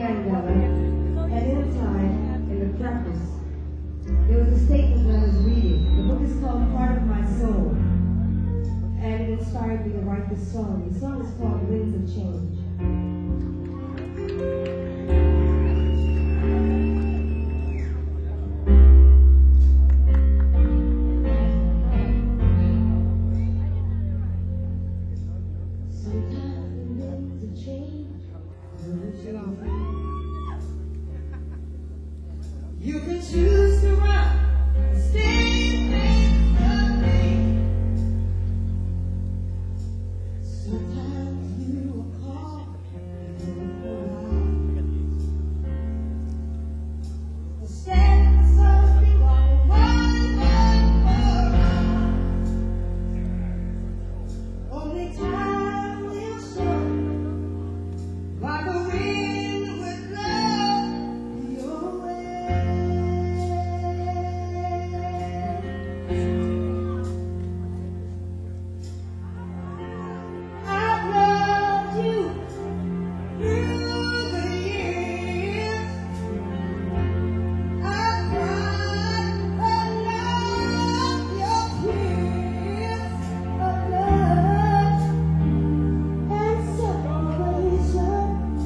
Mandela, at any time in the preface, there was a statement that I was reading. The book is called Part of My Soul, and it inspired me to write this song. The song is called Winds of Change. You can choose to run, stay away. Sometimes you will call, you will cry. Stand something on one. Only time will show. Like a wind with love your way. I've loved you through the years. I've cried aloud your tears of love and separation.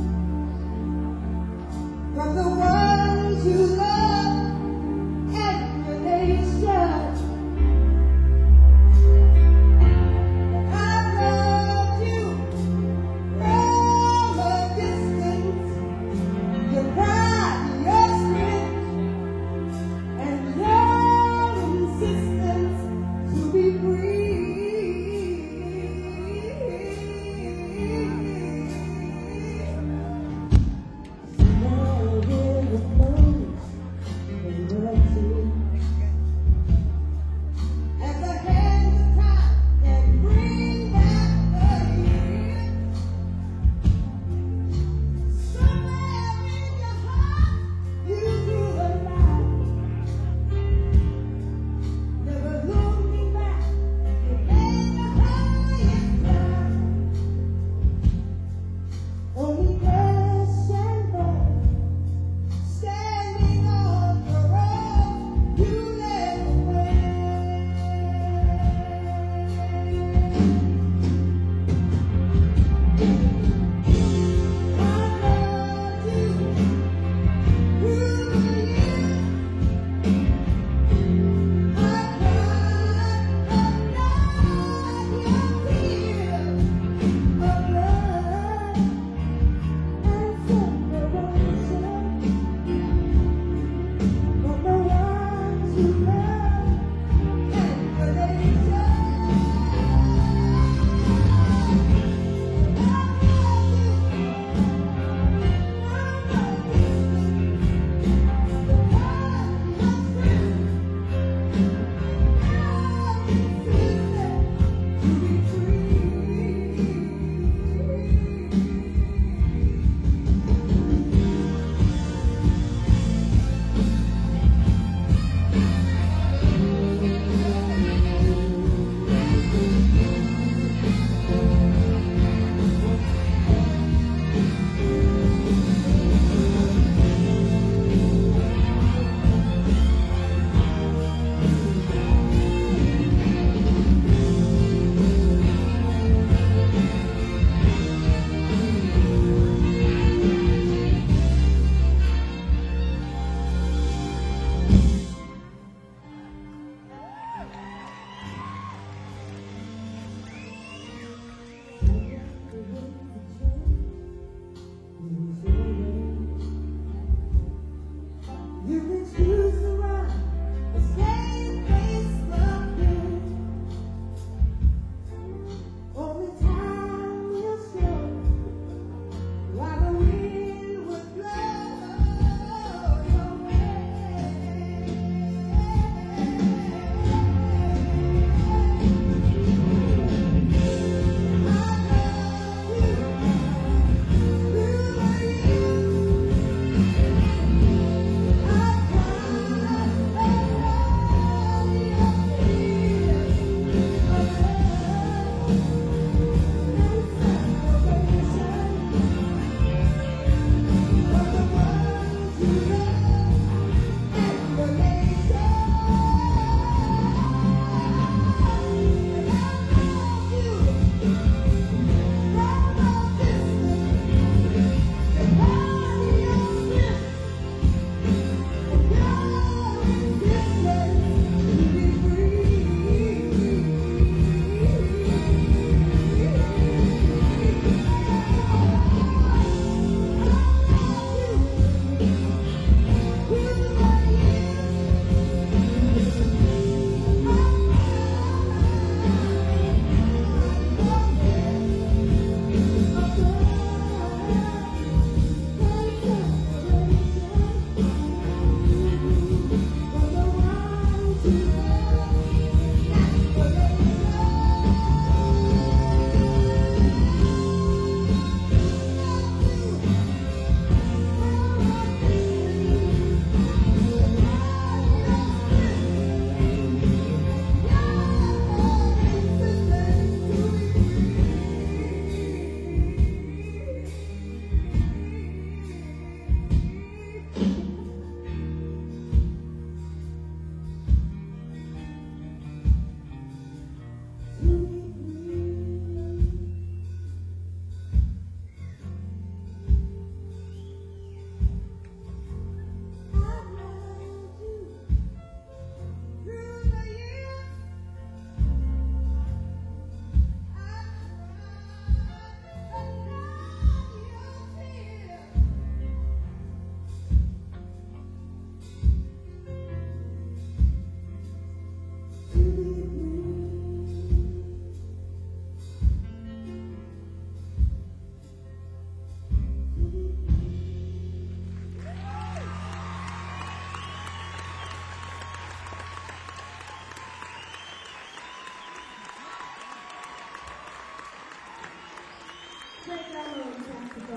From the ones you love and relations, I've loved you from a distance. Your pride, your strength, and your insistence to be free. Love in the place.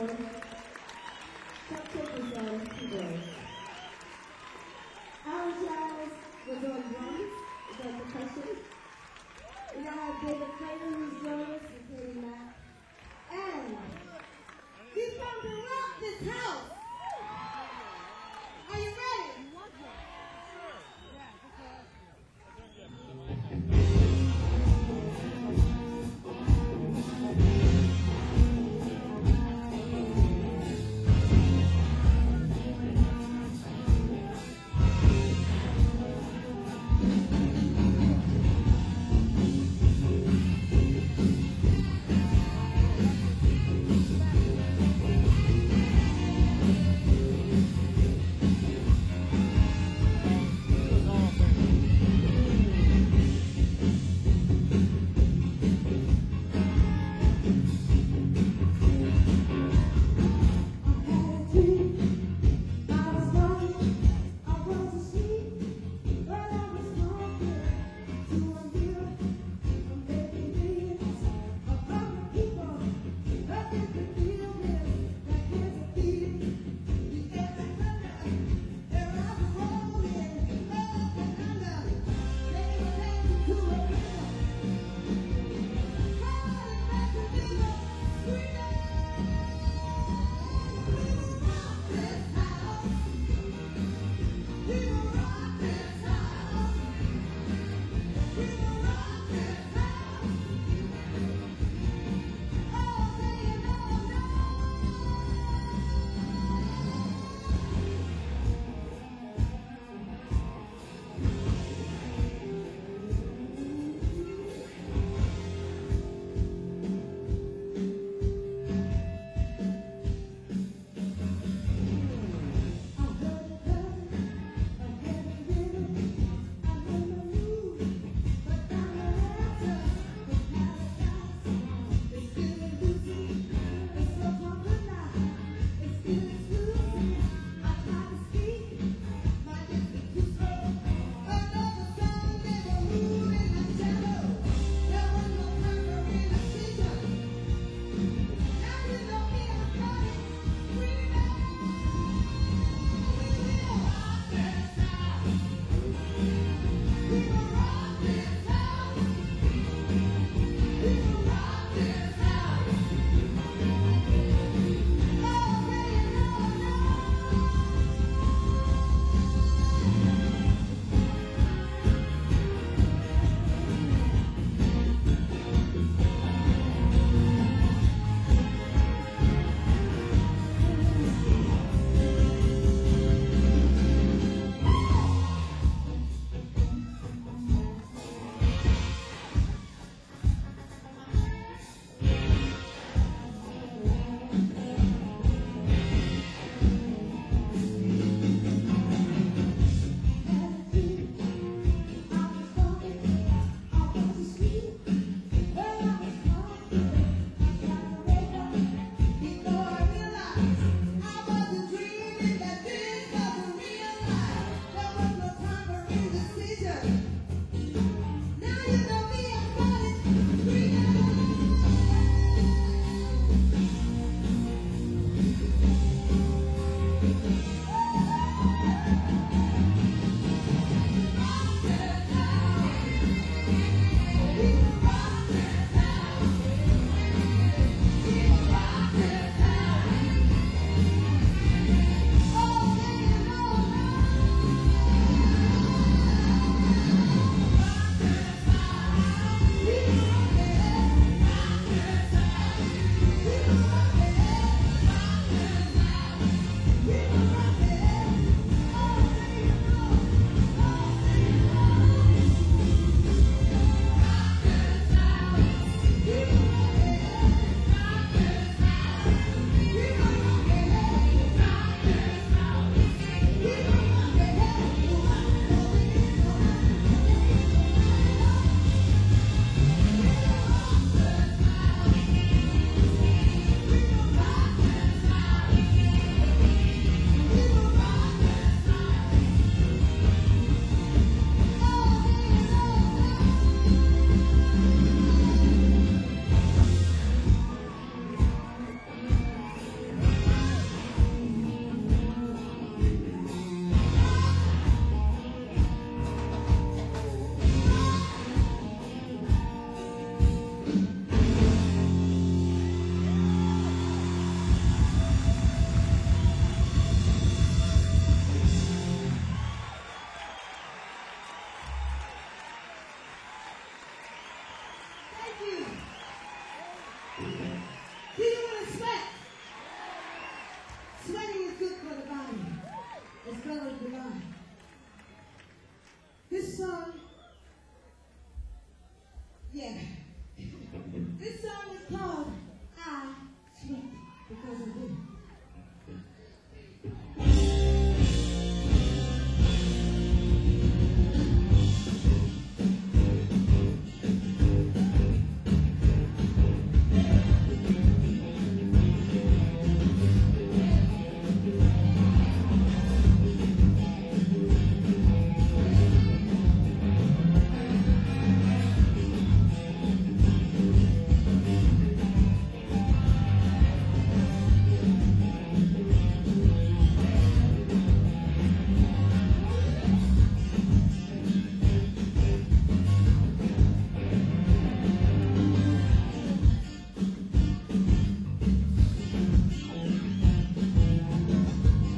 Chuck Cook was on keyboards. Alan Giles was on drums, was on percussion. We now have David Clayton, who's drummer, including Matt. And he's come to rock this house. Are you ready?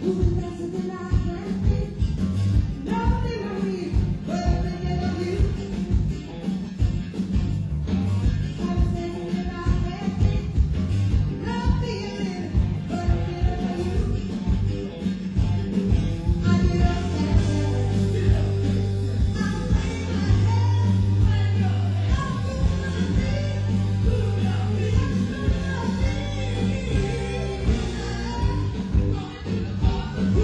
Thank you.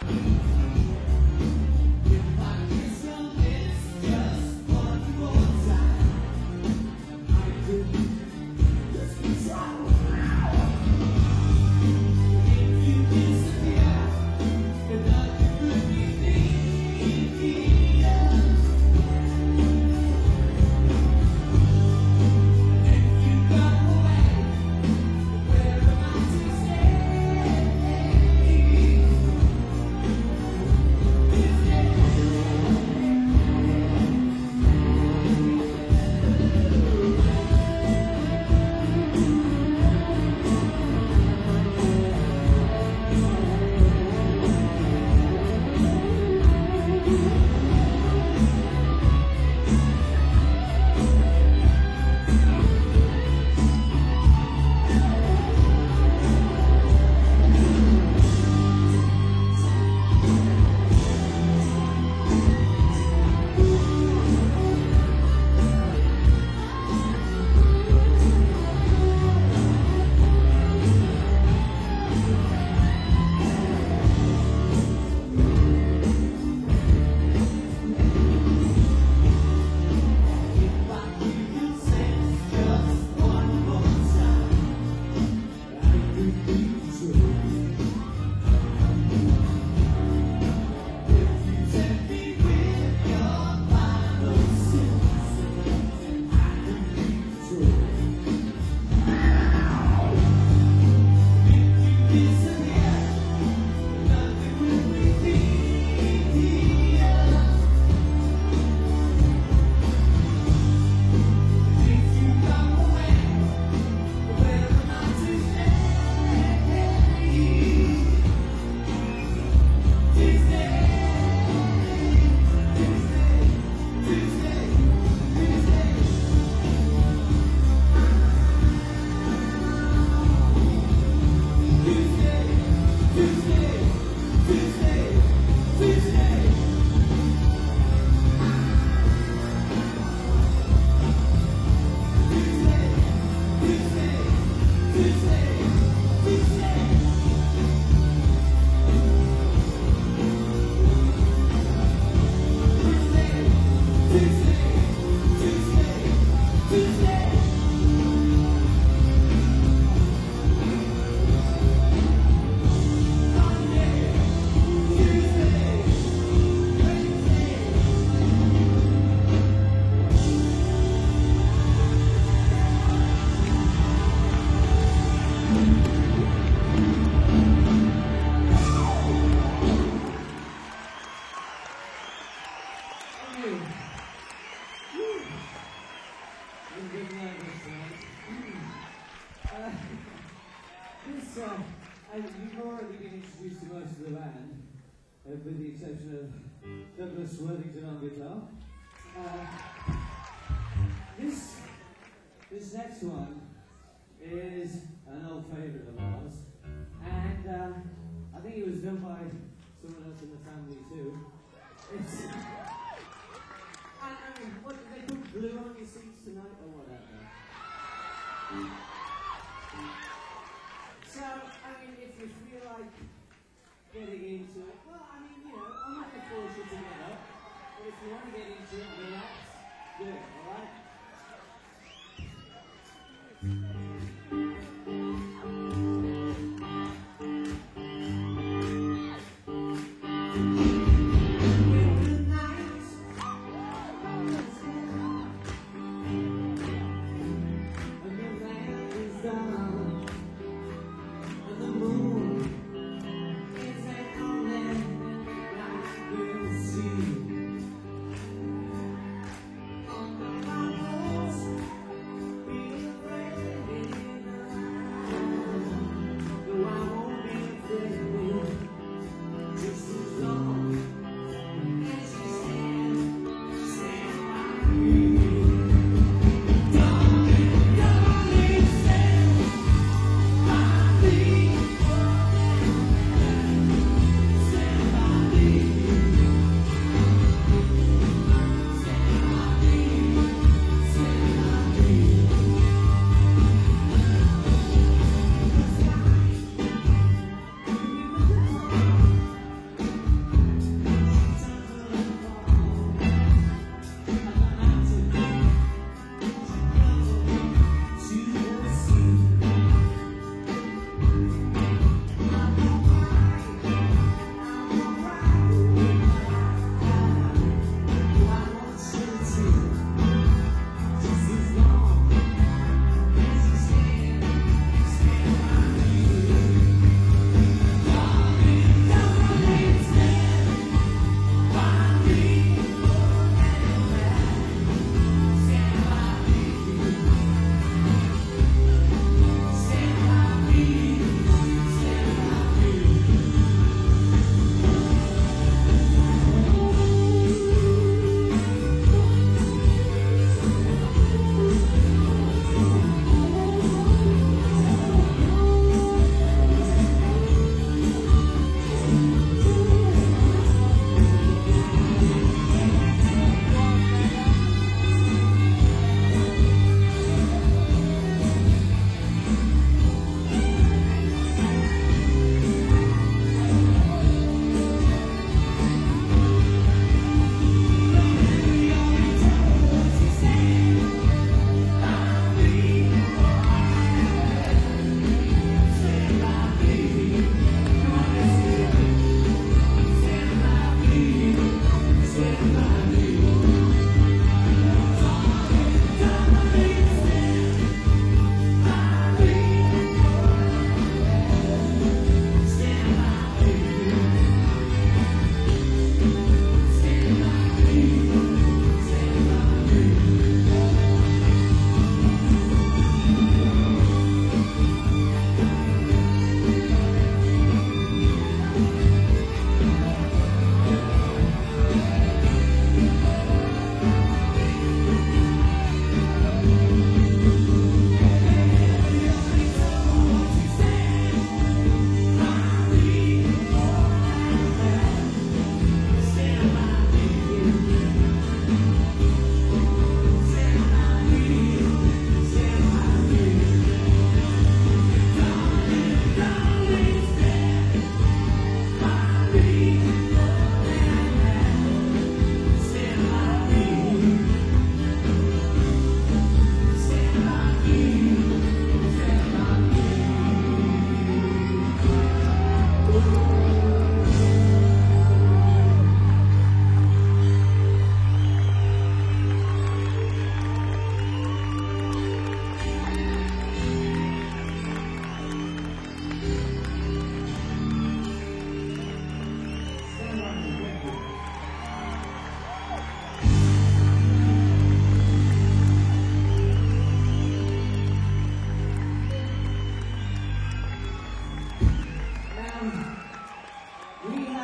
You've already been introduced to most of the band, with the exception of Douglas Worthington on guitar. This next one is an old favourite of ours, and I think it was done by someone else in the family too. It's I mean, what did they put glue on your seats tonight or whatever? So, I mean, if you feel like getting into it, well, I mean, you know, I'm not going to force you to get up, but if you want to get into it, relax, do it, alright? Just as long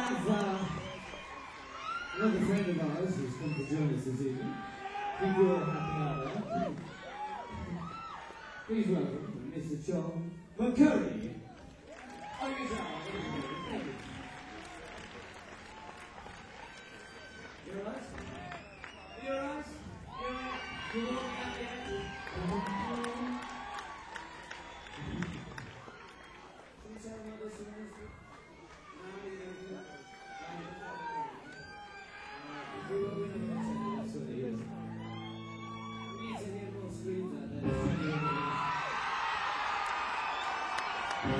have another friend of ours who's come to join us this evening. Think you're all happy out there. Please welcome Mr. John McCurry. On your job. Thank you. You alright? You alright? You alright? You walking out there? Can you tell me what this one is? No, you don't do that. We never going to tell you that's what it is. We need to hear more screams out there.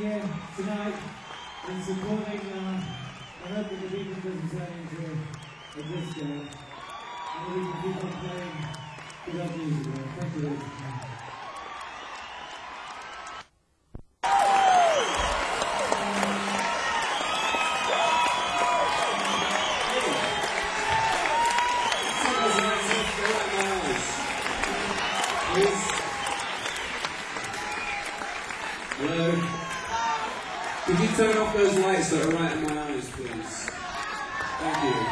here tonight and supporting. I hope that the evening doesn't turn into a disco. And that we can keep on playing good music. Thank you. Hello. Could you turn off those lights that are right in my eyes, please? Thank you.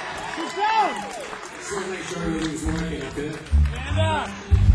Just want to make sure everything's working, okay? Stand up!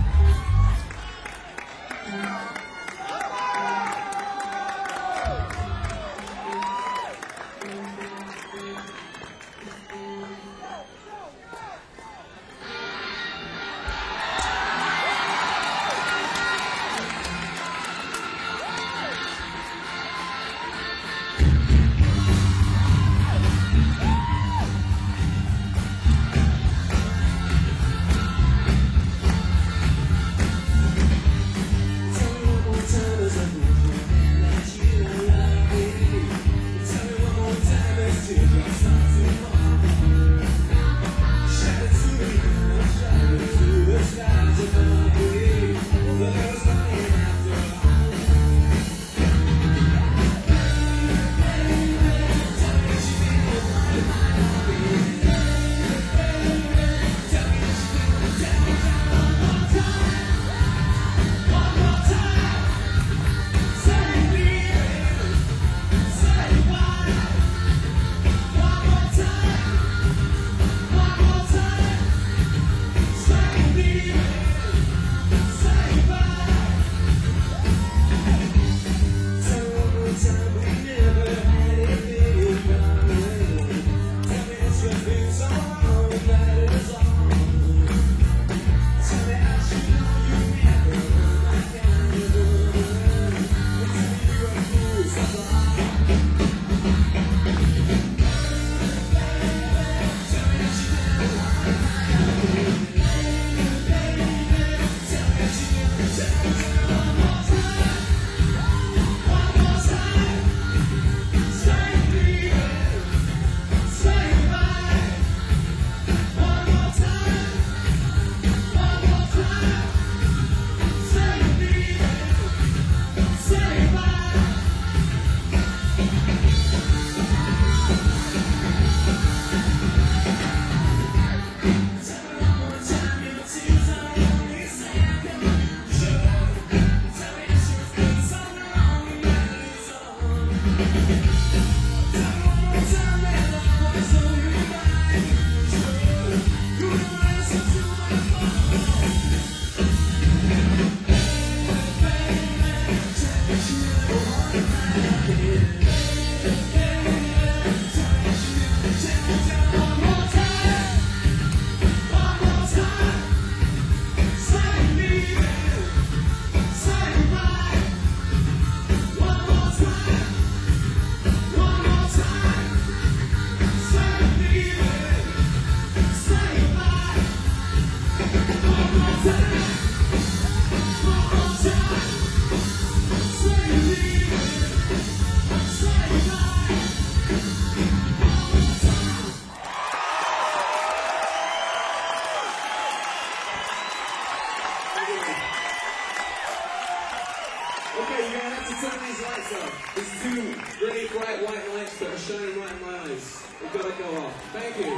Okay, you're gonna have to turn these lights off. There's two really bright white lights that are shining right in my eyes. They've got to go off. Thank you.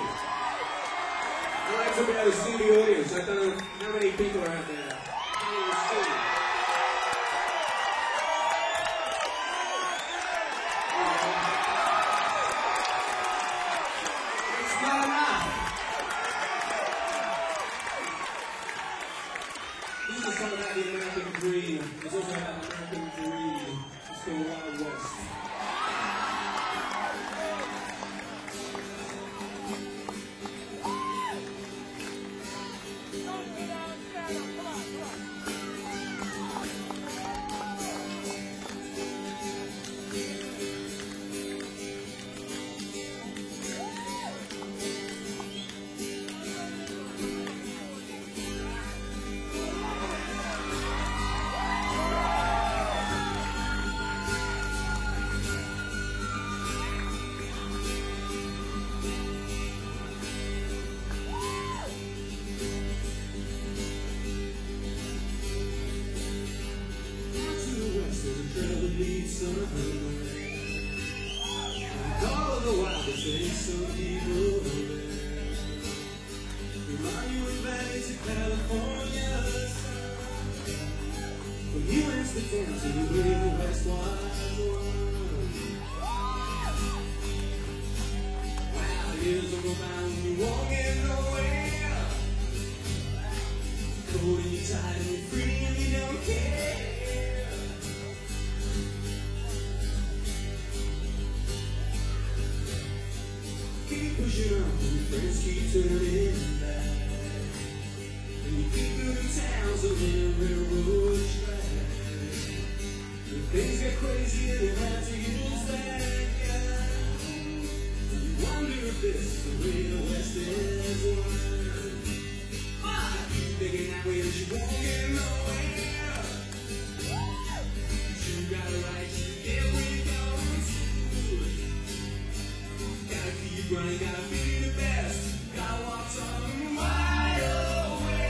I like to be able to see the audience. I don't know how many people are out there. Can't even see. It's not enough. This is something about the American dream. It's also about the American dream. It's called Wild West. the wildest things some people there. Remind you of Valley to California sun. When you went to down to the real West Wide World. Wow, years will go by when you won't get nowhere. Cold and you're tired and you're free and you don't care. Keep pushing on and your friends keep turning back. And you keep moving towns on the railroad track. When things get crazy and you have to use that gun. You wonder if this is the real West is one. I keep thinking that way and you won't get nowhere. But you got a right to get where you're going to. Gotta keep running, gotta be the best. Gotta walk some wide away.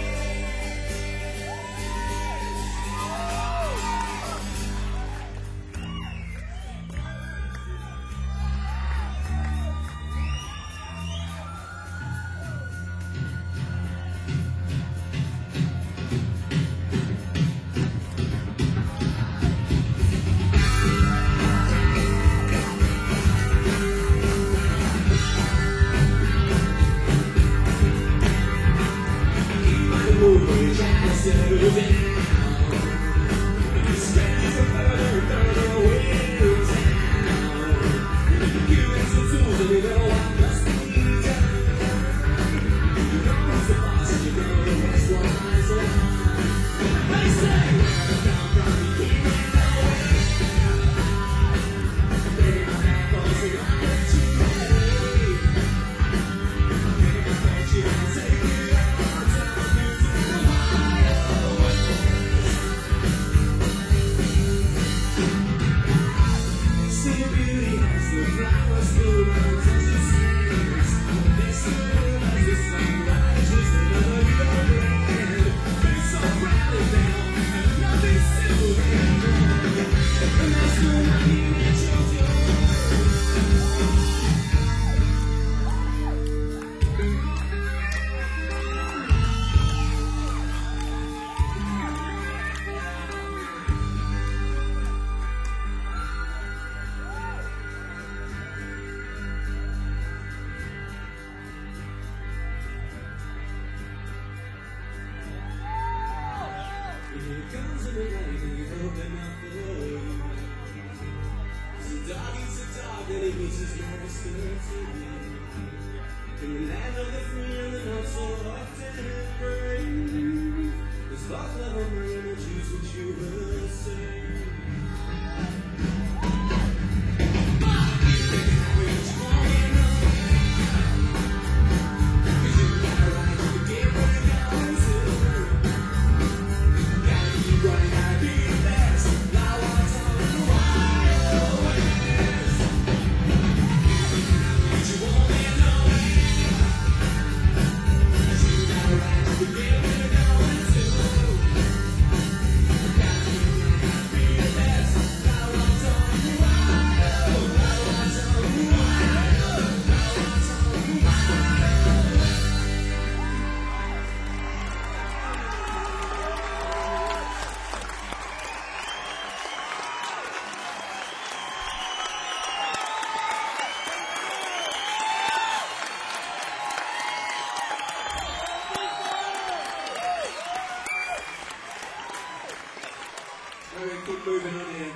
Keep moving on here.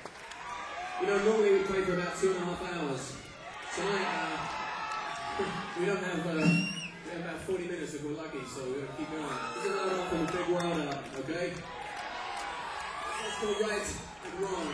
You know, normally we play for about 2.5 hours. Tonight, we have about 40 minutes if we're lucky, so we're going to keep going. This is another one from the Big World out, okay? Let's go right and wrong.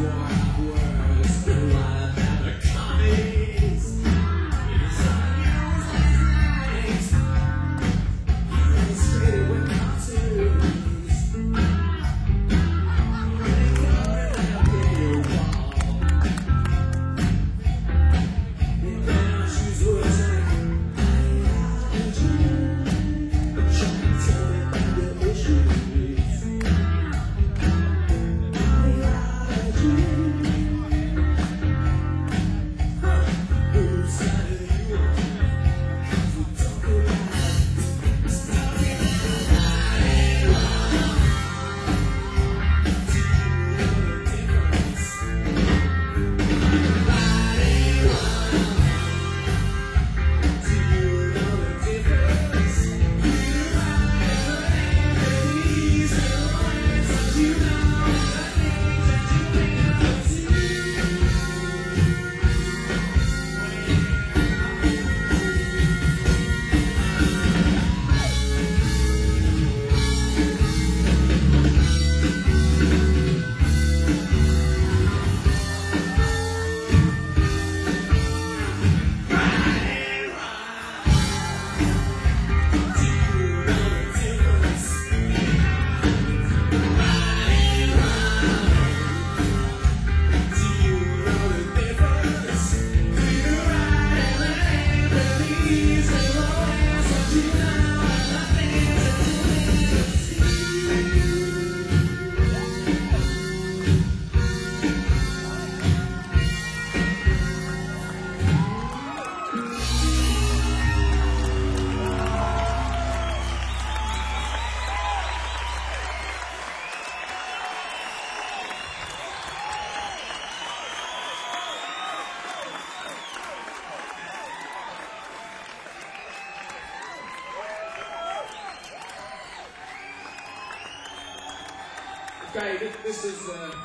Okay, this is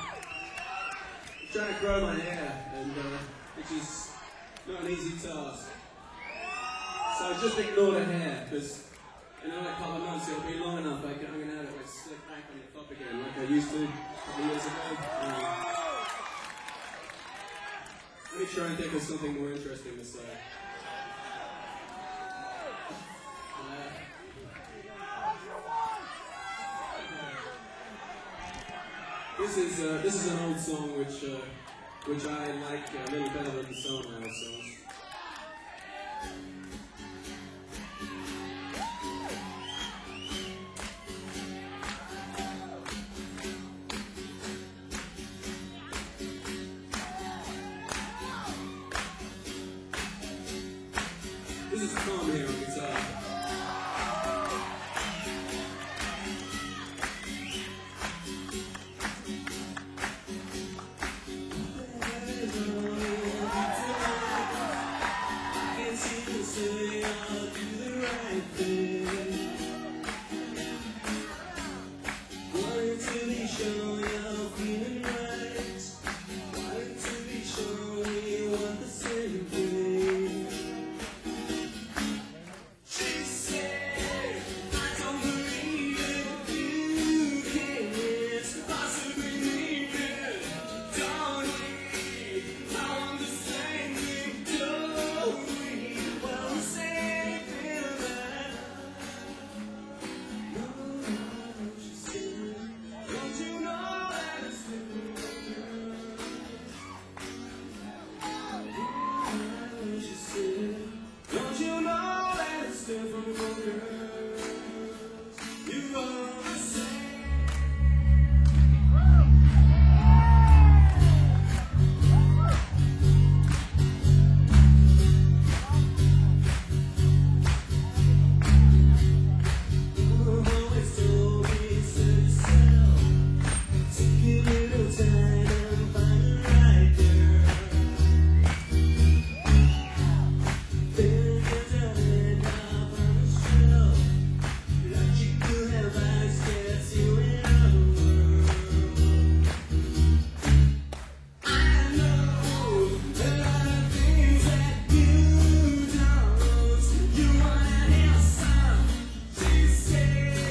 trying to grow my hair, and which is not an easy task. So just ignore the hair, because in another couple of months it'll be long enough. I'm going to have it like slick back on the top again, like I used to a couple of years ago. Let me try and think of something more interesting to say. This is an old song which I like a little better than some of my old songs. This is Tom here on guitar.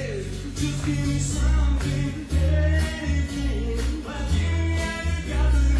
Give me something, anything, but you never got the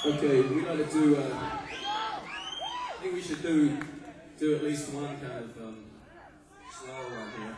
Okay, we gotta do. I think we should do at least one kind of slow one here.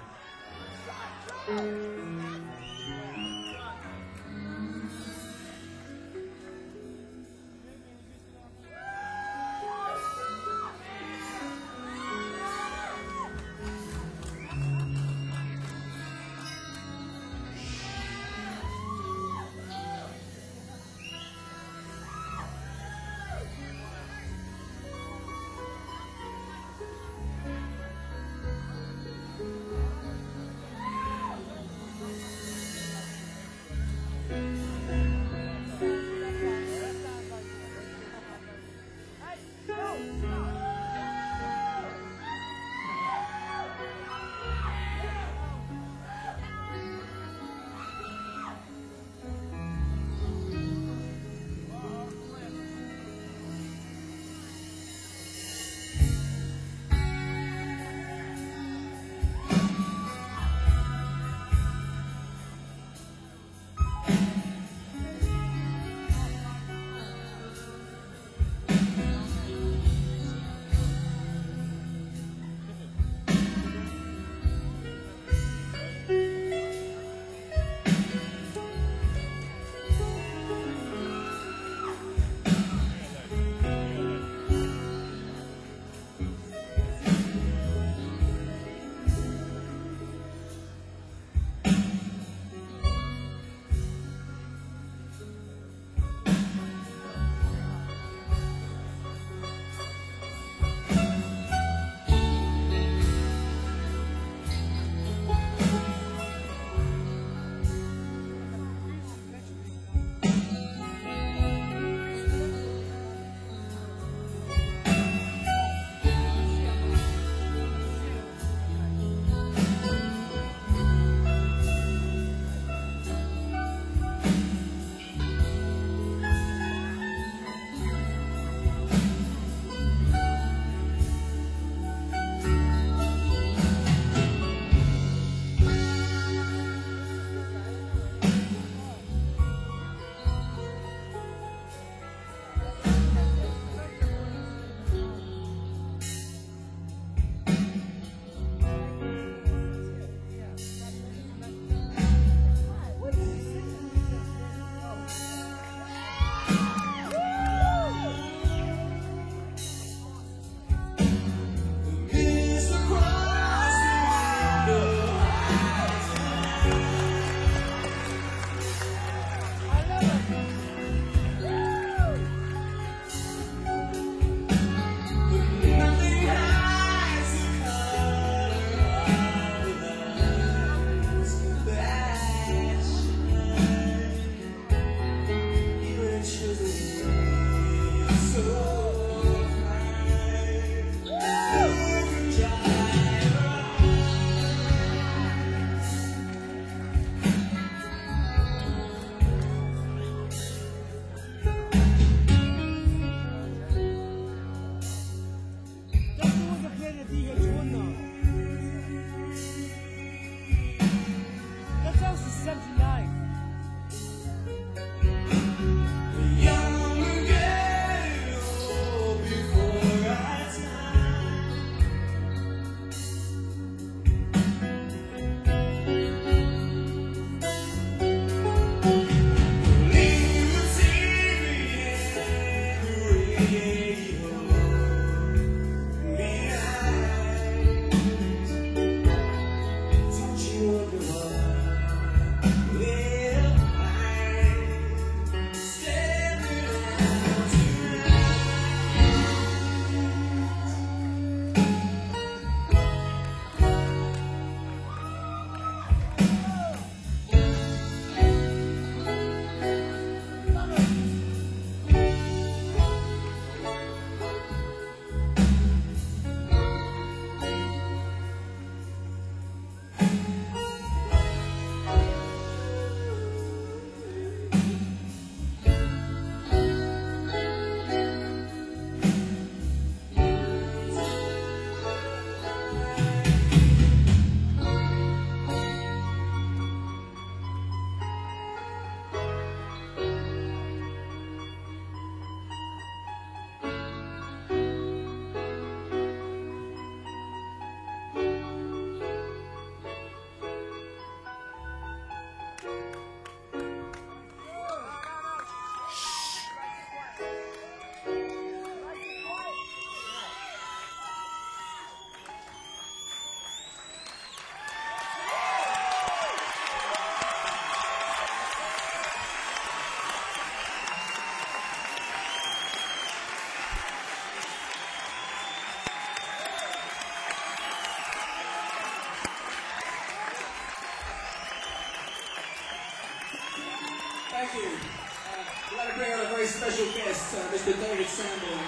Thank you. We'd like to bring on a very special guest, Mr. David Sanborn.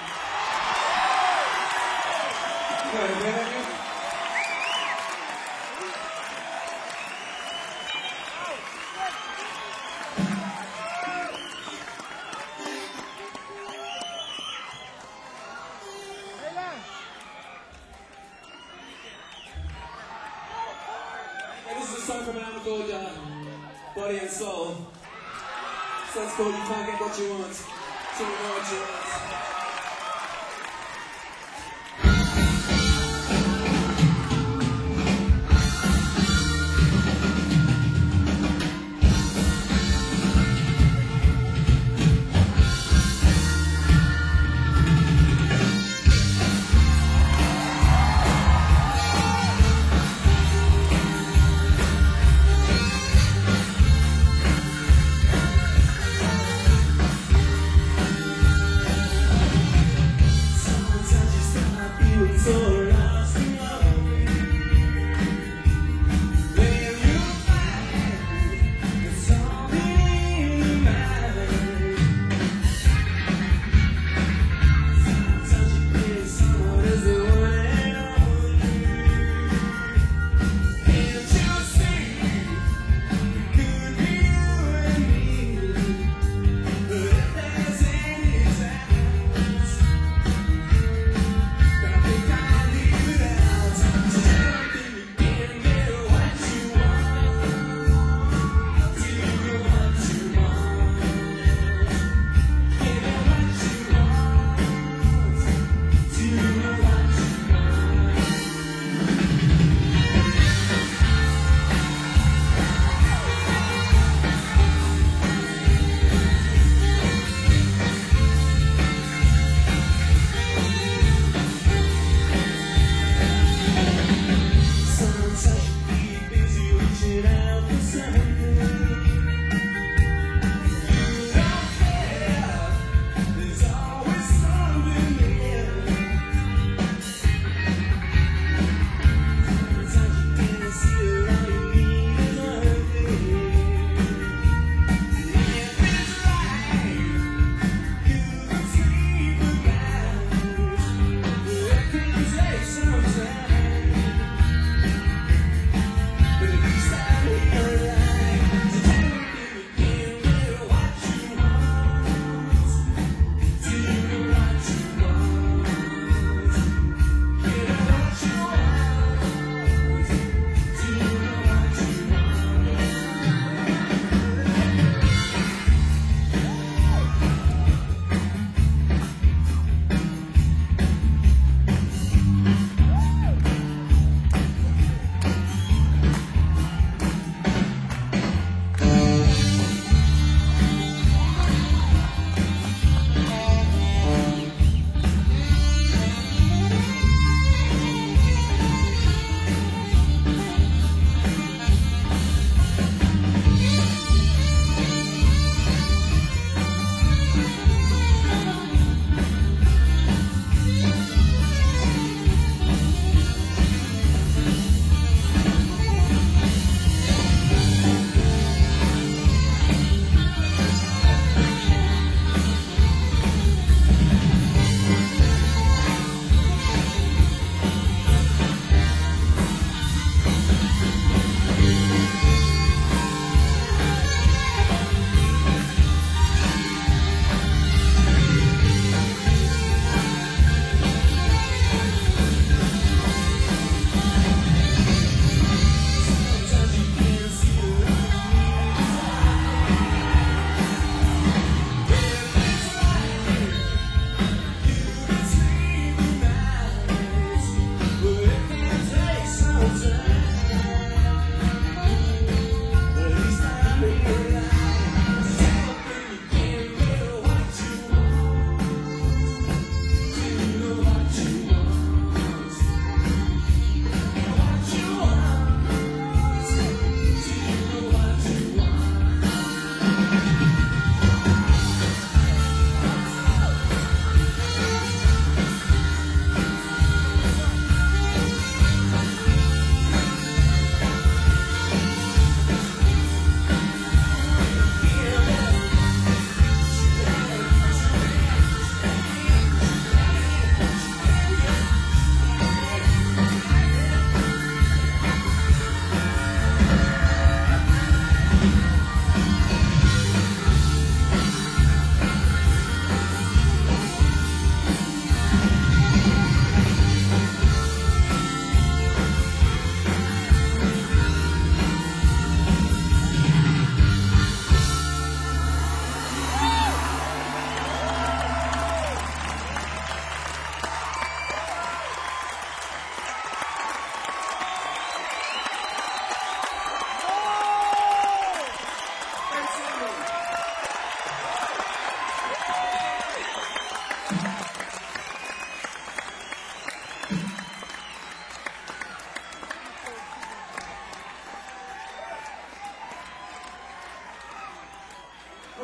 This is a song from an album called Body and Soul. So it's called You Can't Get What You Want, So You Know What You Want.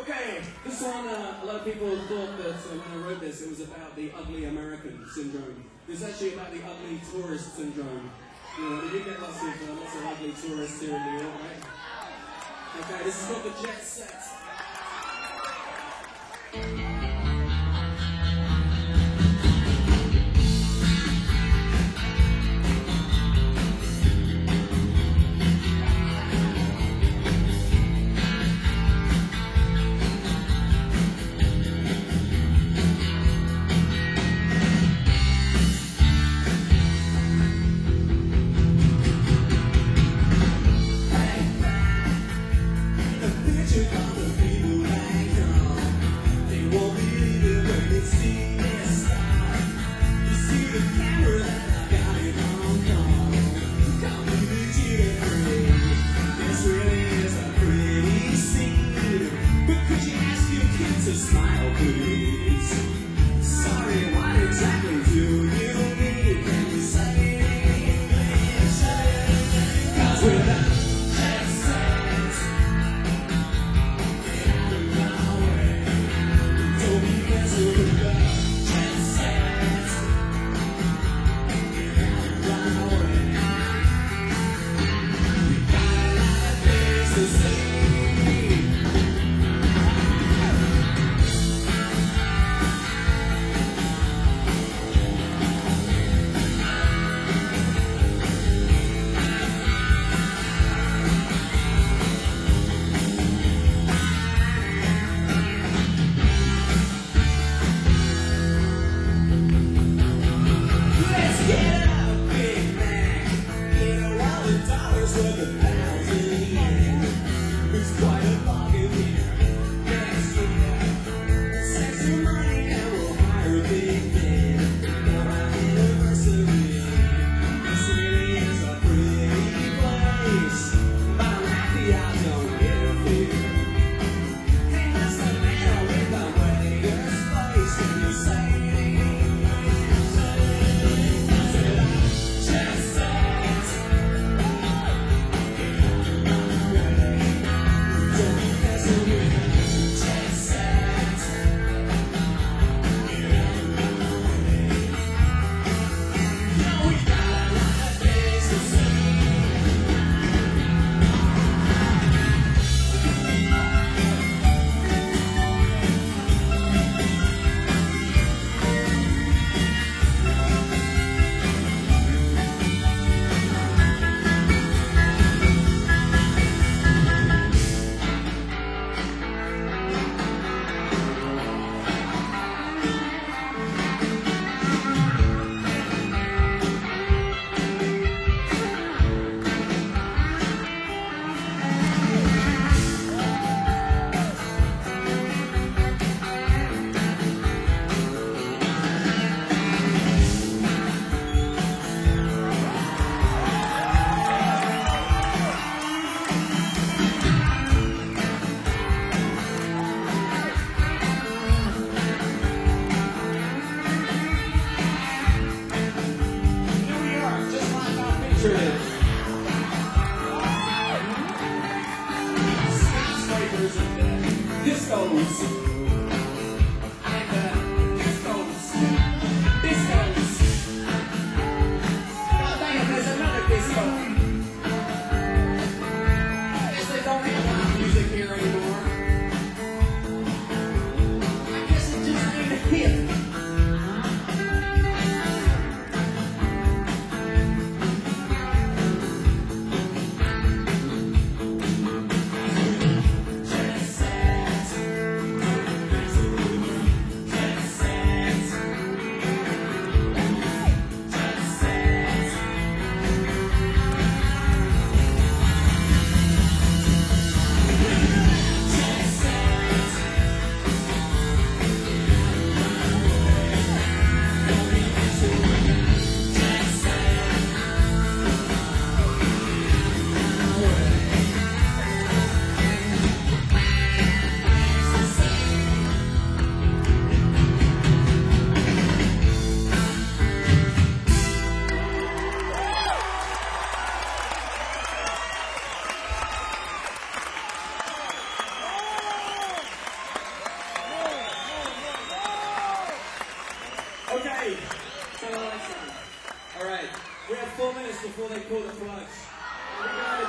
Okay, this one, a lot of people thought that when I wrote this, it was about the ugly American syndrome. It's actually about the ugly tourist syndrome. You know, we do get lots of ugly tourists here in New York, right? Okay, this is called the Jet Set.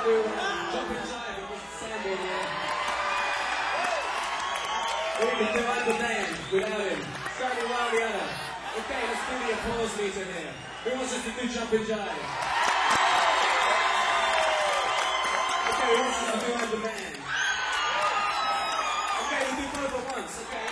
do jumping jive with Mr. Sanborn here. We can do like the band without him. Starting one or the other. Okay, let's do the applause meter here. Who wants us to do jumping jive? Okay, who wants us to do like the band? Okay, we'll do both at once, okay?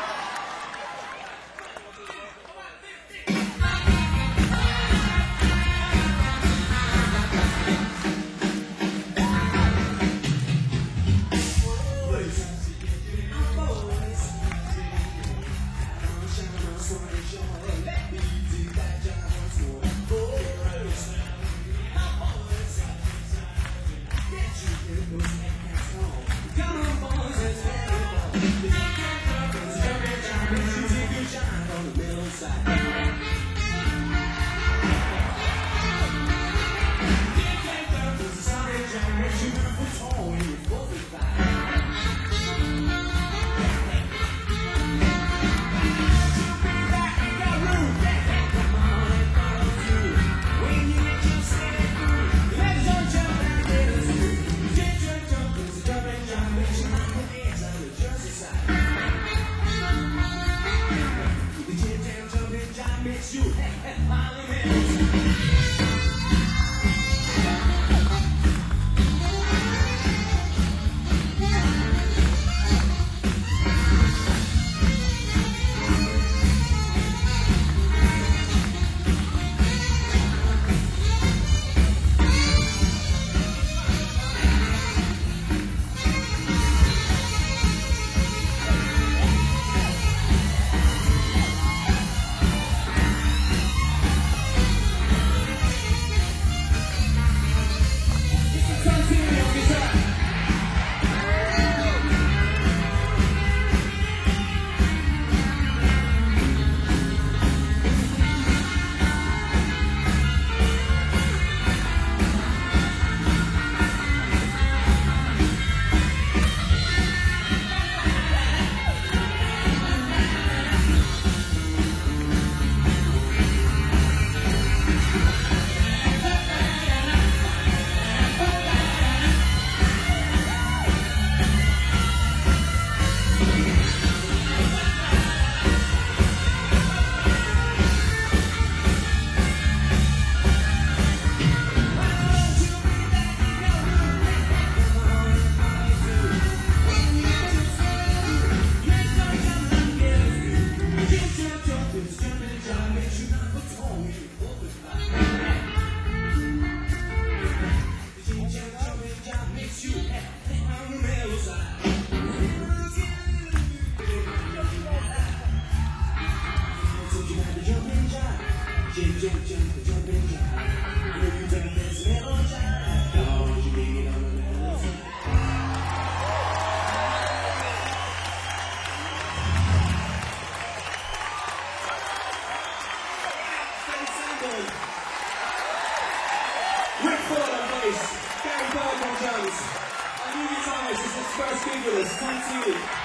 Rick Ford on bass, Gary Berg on drums. Our new guitarist is his first gig with us, Tom Seeley.